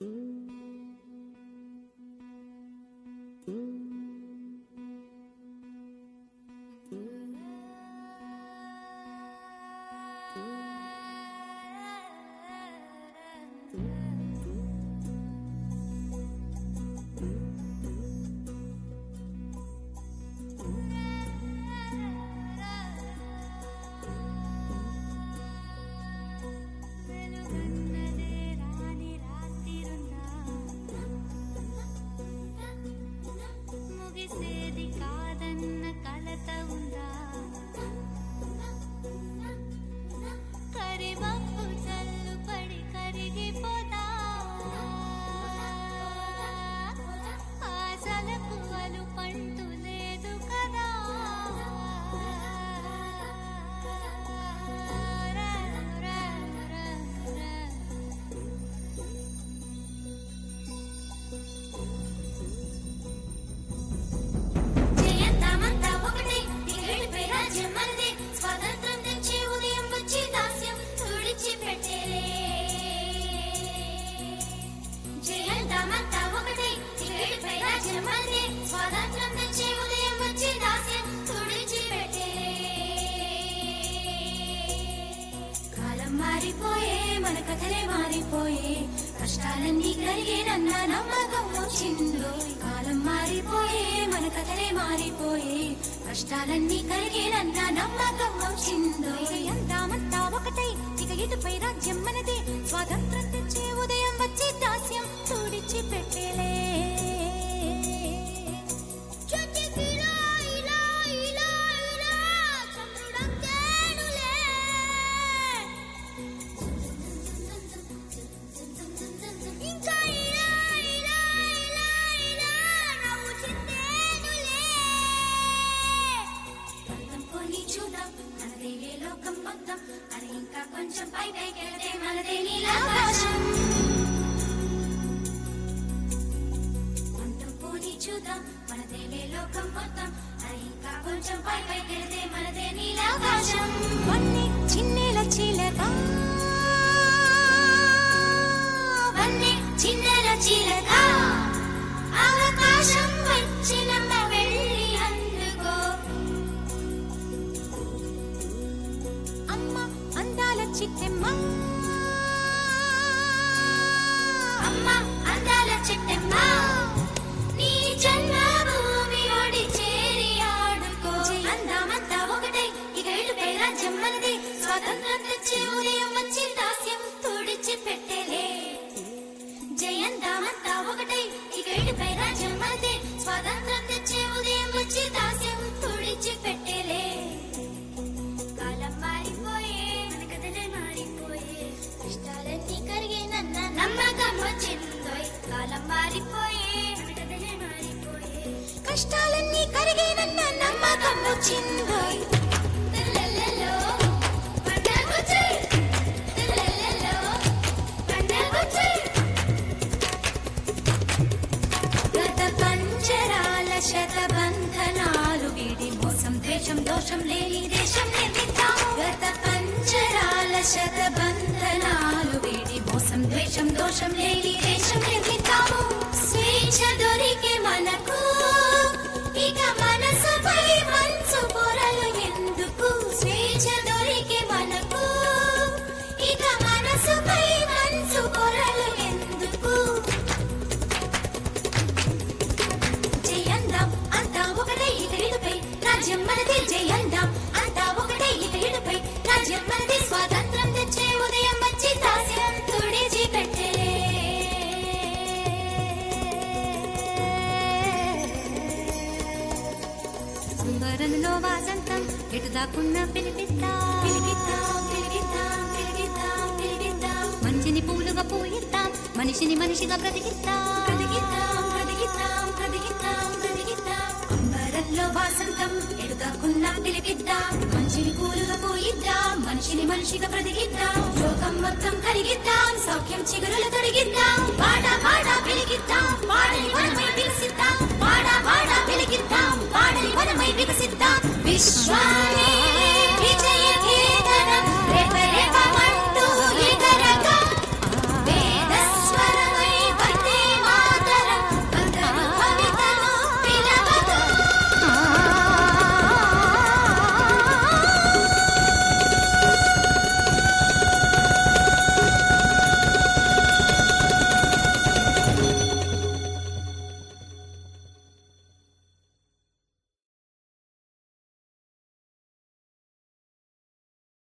మన కథలే మారిపోయే కష్టాలన్నీ కరిగేనన్న నమ్మకం వచ్చిందో కాలం మారిపోయే మన కథలే మారిపోయే కష్టాలన్నీ కరిగేనన్న నమ్మకం వచ్చిందో అంతామంతా ఒకటై ఇక ఇటుపై రాజ్యం మనదే స్వాతంత్రం తెచ్చే ఉదయం వచ్చి దాస్యం తుడిచి పెట్టేలే కొంచెం పైకెళ్తే మనదే నీలాకాశం కొంచెం పోనీ చూద్దాం మనదేలే లోకం మొత్తం అది ఇంకా కొంచెం పైకెళ్తే మనదే నీలాకాశం వన్నీ చిన్నెల చిలక వన్నీ చిన్నెల చిలక ఆకాశం వచ్చినమ్మ వెళ్ళి అందుకో అమ్మ అందాల చిట్టెమ్మ అమ్మ అందాల చిట్టెమ్మ నీ జన్మభూమి ఒడి చేరి ఆడుకో అందామంతా ఒకటై ఇక ఇటుపై రాజ్యం మనదే స్వాతంత్రం తెచ్చే ఉదయం వచ్చి దాస్యం తుడిచి పెట్టేలే జయందామంతా ఒకటై ఇక ఇటుపై రాజ్యం మనదే స్వాతంత్రం తెచ్చే ఉదయం వచ్చి దాస్యం తుడిచి పెట్టేలే కష్టాలన్నీ కరిగేనన్న నమ్మకం వచ్చిందోయ్ గత పంజరాల శతబంధనాలు వీడి మోసం ద్వేషం దోషం లేని దేశం నిర్మిద్దాము గత పంజరాల శతబంధనాలు వీడి మోసం ద్వేషం దోషం లేని దేశం నిర్మిద్దాము స్వేచ్ఛ దొరికే మనకు ఇక మనసుపై మంచు పొరలు ఎందుకు స్వేచ్ఛ దొరికే మనకు ఇక మనసుపై మంచు పొరలు ఎందుకు జయందాం అంతా ఒకటే ఇక ఇటుపై రాజ్యం మనదే జయందాం అంతా ఒకటే ఇక ఇటుపై రాజ్యం మనదే స్వాతంత్రం తెచ్చే ఉదయం వచ్చి దాస్యం తుడిచి పెట్టలే సుందరంలో వాసంతం ఎటు దాకున్న పిలిపిద్దాం పిలిగిద్దాం పిలిగిద్దాం పిలిగిద్దాం పిలిగిద్దాం మంచిని పూలుగా పూయిద్దాం మనిషిని మనిషిగా బ్రతికిద్దాం బ్రతికిద్దాం బ్రతికిద్దాం బ్రతికిద్దాం బ్రతికిద్దాం అంబరంలో వాసంతం ఎటు దాకున్న పిలిపిద్దాం మంచిని పూలుగా పూయిద్దాం మనిషిని మనిషిగా బ్రతికిద్దాం లోకం మొత్తం కలిగిద్దాం సౌఖ్యం చిగురులు తొడిగిద్దాం వాడ వాడ పిలిగిద్దాం వాడని వనమై వికసిద్దాం వాడ వాడ పిలిగిద్దాం వాడని వనమై వికసిద్దాం విశ్వ